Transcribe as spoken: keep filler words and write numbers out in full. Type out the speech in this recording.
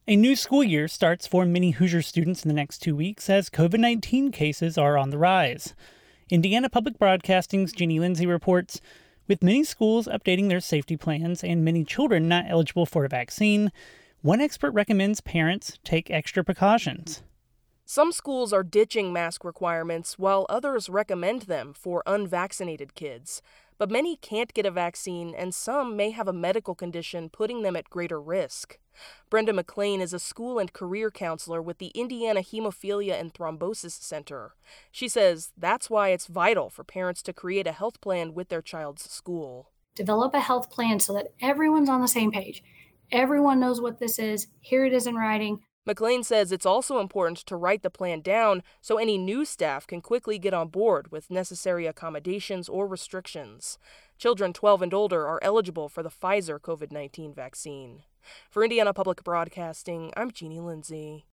A new school year starts for many Hoosier students in the next two weeks as COVID nineteen cases are on the rise. Indiana Public Broadcasting's Jeannie Lindsay reports, with many schools updating their safety plans and many children not eligible for a vaccine, one expert recommends parents take extra precautions. Some schools are ditching mask requirements while others recommend them for unvaccinated kids. But many can't get a vaccine and some may have a medical condition putting them at greater risk. Brenda McLean is a school and career counselor with the Indiana Hemophilia and Thrombosis Center. She says that's why it's vital for parents to create a health plan with their child's school. Develop a health plan so that everyone's on the same page. Everyone knows what this is. Here it is in writing. McLean says it's also important to write the plan down so any new staff can quickly get on board with necessary accommodations or restrictions. Children twelve and older are eligible for the Pfizer COVID nineteen vaccine. For Indiana Public Broadcasting, I'm Jeannie Lindsay.